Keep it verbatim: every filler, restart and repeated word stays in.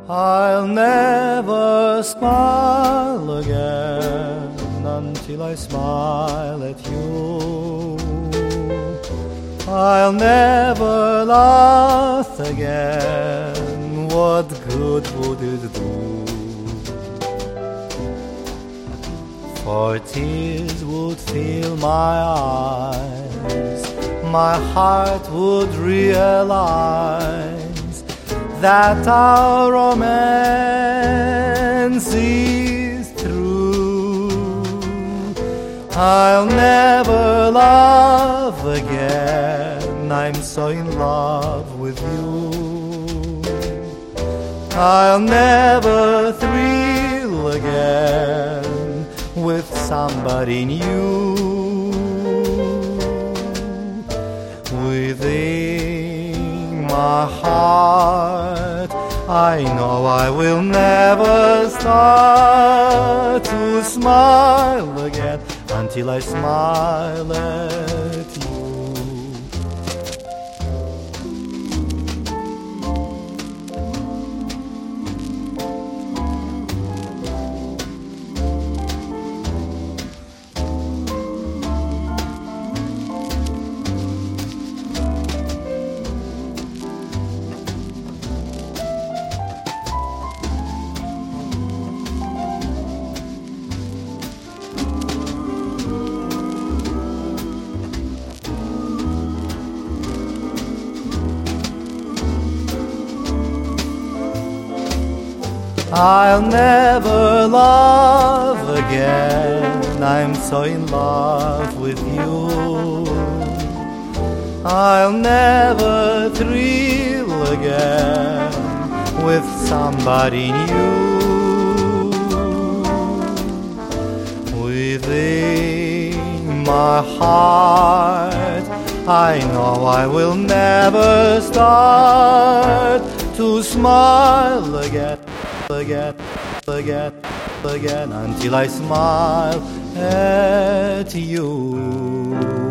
I'll never smile again until I smile at you. I'll never laugh again. What good would it do? For tears would fill my eyes. My heart would realize that our romance is through. I'll never love again. I'm so in love with you. I'll never thrill again with somebody new. Within my heart, I know I will never start to smile again until I smile at you. I'll never love again. I'm so in love with you. I'll never thrill again with somebody new. Within my heart, I know I will never start to smile again. Again, again, again, until I smile at you.